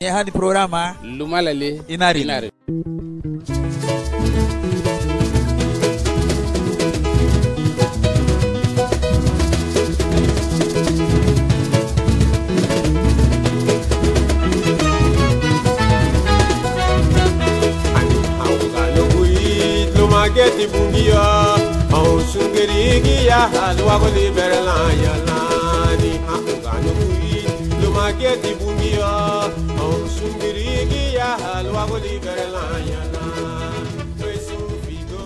Hadi programa Lumalale Inari. Mageti bungia, au sungerigi ya halwa goli berla ya lani. Haungano kui, lo mageti bungia, au sungerigi ya halwa goli berla ya lani. Toi sufigo.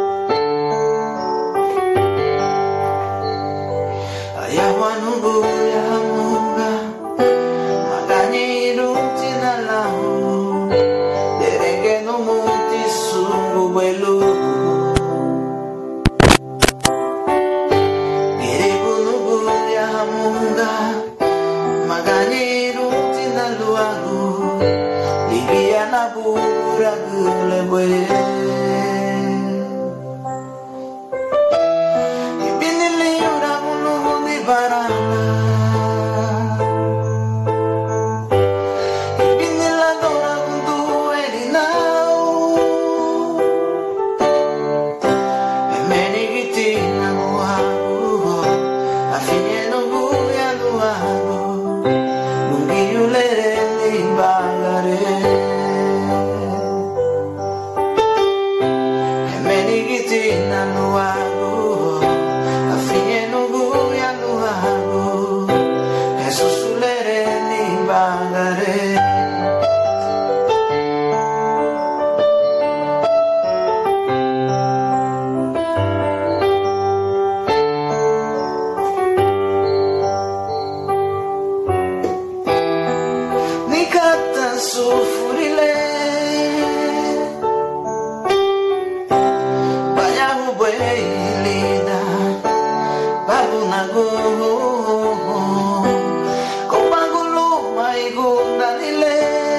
Ayaw anong munga magani rutina luagu ligia na pura gulebwe ibinili ura mulu di barana ibinila dora kuntu erinau emeni gitina luagu afinieno guya luagu mungiyulere ni bagare emeni gitina luagu afinieno guya luagu esusulere ni bagare sufurile bayahu buelida babu nago kopagulu mai gundalile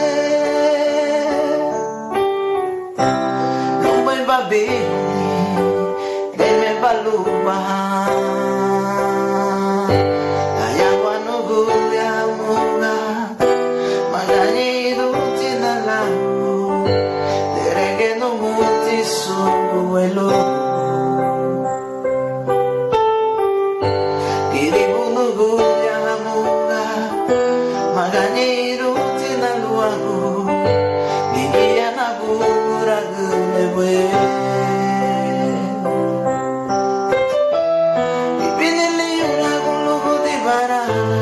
lumbai babi deme baluba ayawanu guya munga magani deregeno muti suelo iribunu guya munga magani rutina luagu ligia na bura gulebwe ibinili ura gulu di barana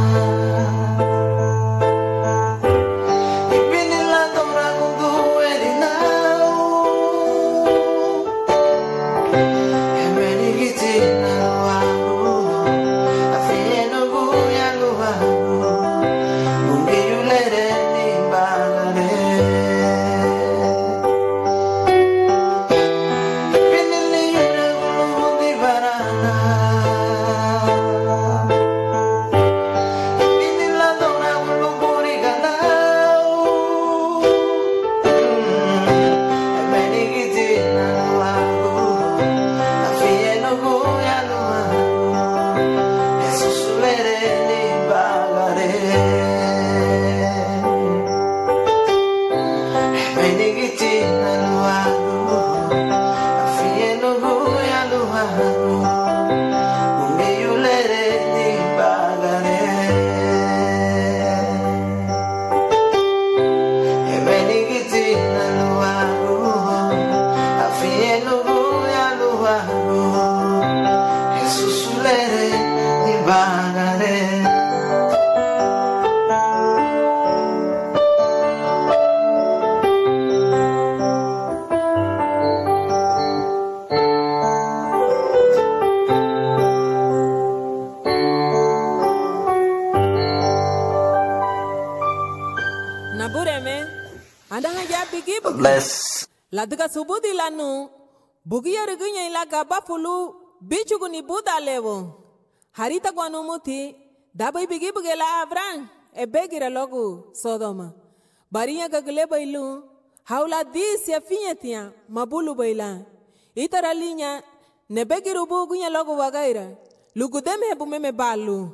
Ladga subudi lanu bugiya rigunya ila gaba fulu bichugu ni buda lewo harita gwanu muti dabai bigi bugela avran ebegira logu sodoma bariya gagle bailu haula dis ya finyatia mabulu baila itaralinya nebegiru bugunya logu wagaira lugudeme hebu meme balu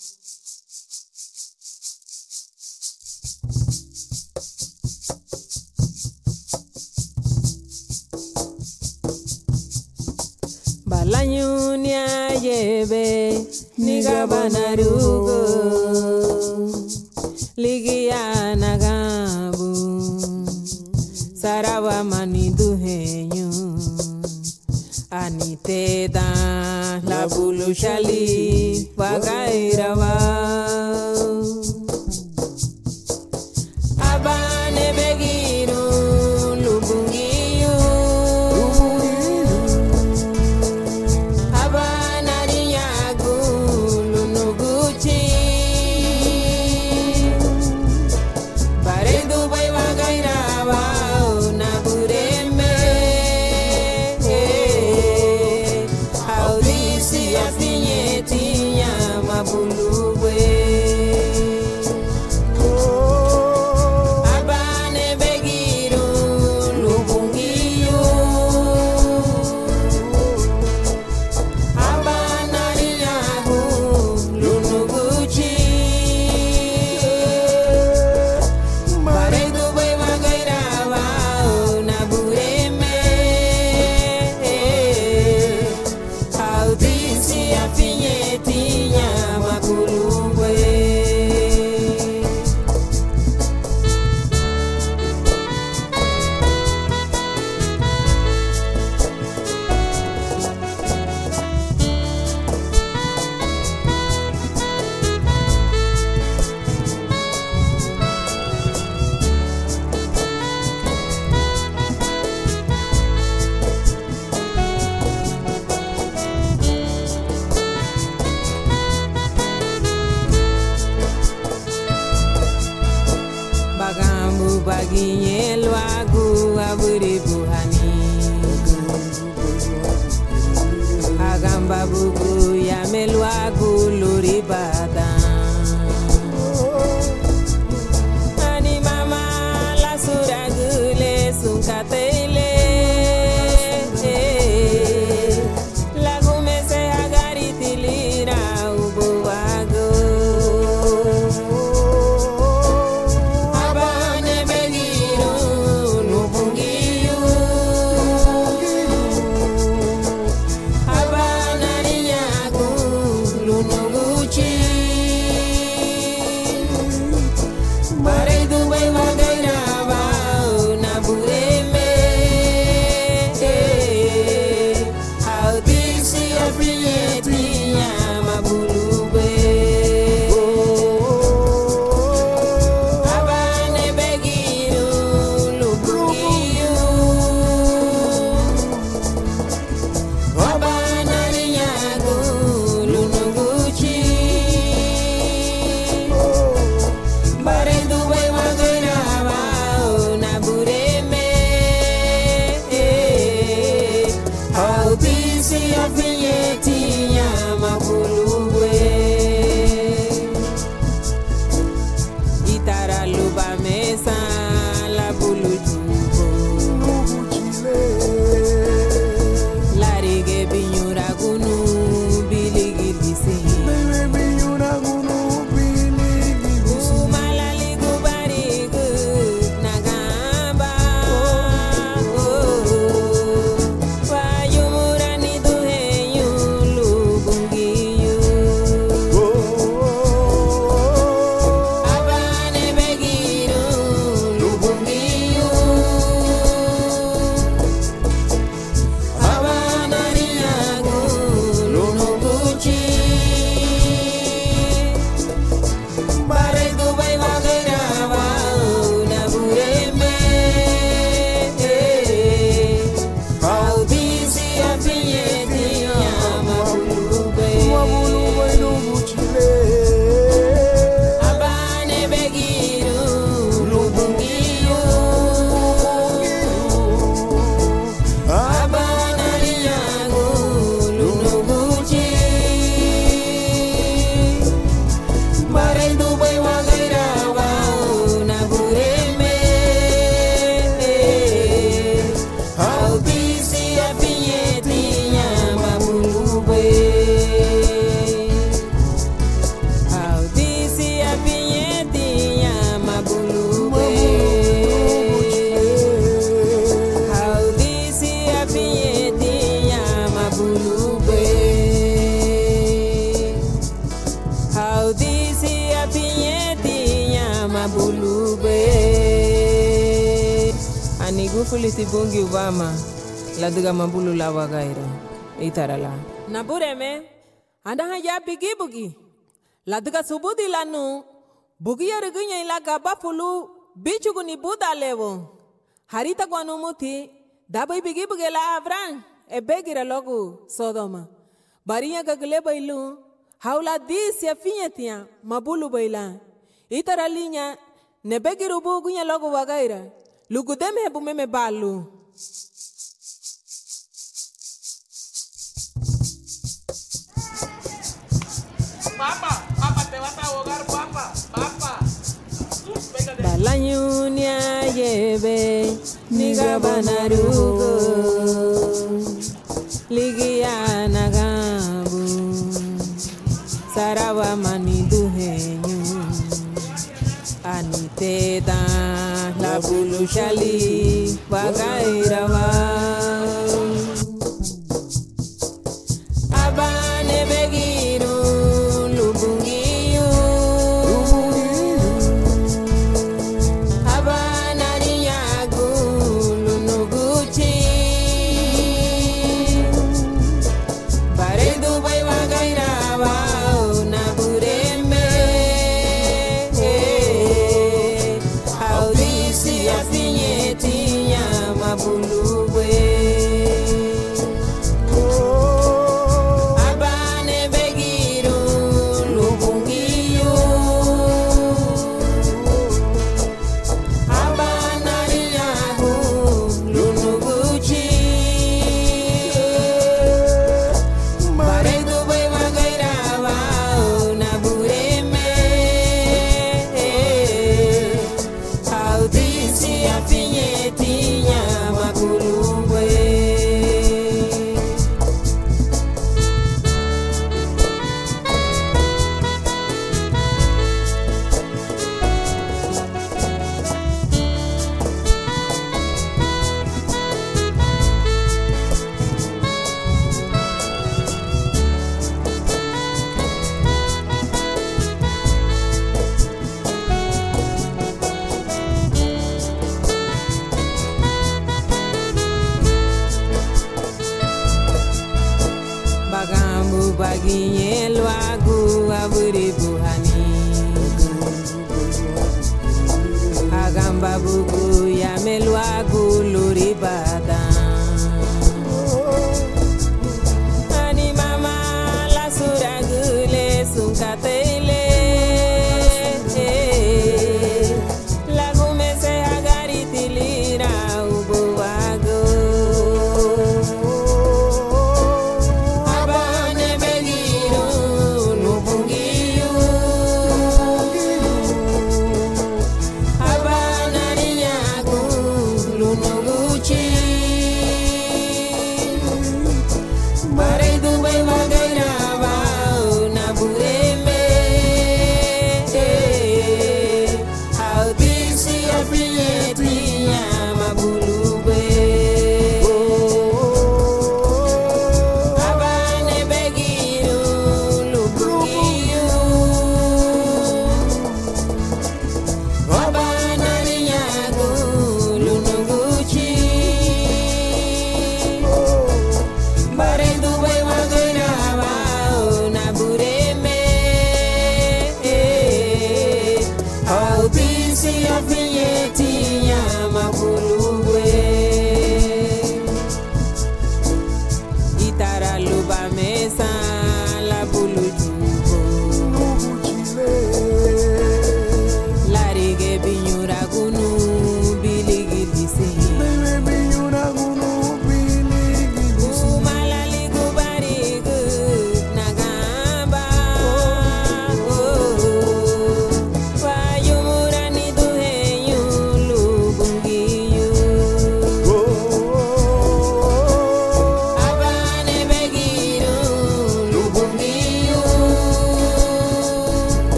Balanyunya yebe nigabanarugo ligia nagabu sarawa maniduhenyu aniteda labulu shali wagairawa abane begiru lubungiyu mabulubwe. Abane begiru lubungiyu. Abanari yahu lunuguchi. Bare dubay magairawa na bureme. Audisi afinyetinya mabulubwe. Bagambu baginye lwagu aburi buhani. Agamba bugu ya melwagu luri badan. Ani mama la suragule sunkatele. Lagu mese agari tilira ubuwago. Abane begiru lubungiyu. Abanari yagu lunuguchi. Bare dubay magairawa na bureme. Audisi afinyetinya mabulubwe. Abane begiru lubungiyu. Abanari yagu lunuguchi. Bare dubay magairawa na bureme. Audisi afinyetinya mabulubwe. Itara luba mesa la bulujubo. Larige binyura gunu biligilisi. Umalali gubarigu nagamba. Wayumurani duheyu lubungiyu. Abane begiru lubungiyu. Abanari yagu lunuguchi. Bare dubay magairawa na bureme. Audisi afinyetinya mabulubwe. Abane begiru lubungiyu. Abanari yagu lunuguchi. Bare dubay magairawa na bureme. Audisi afinyetinya mabulubwe. Audisi afinyetinya mabulubwe. Audisi afinyetinya mabulubwe. Audisi afinyetinya mabulubwe. Anigufuli tibungi ubama laduga mabulu la wagaira itarala nabureme anda haya bigi bugi laduga subudi lanu bugi yarugunya ila gaba fulu bichugu ni buda lewo harita gwanu muti dabai bigi bugi la avran ebegira logu sodoma bariya gagle bailu haula dis ya finyetia mabulu baila itaralinya nebegiru bugunya logu wagaira lugudeme hebu meme balu. Papa. Alanyunya yebe niga banarugo ligia nagabu sarawa maniduhenyu aniteda la bulushali wagairawa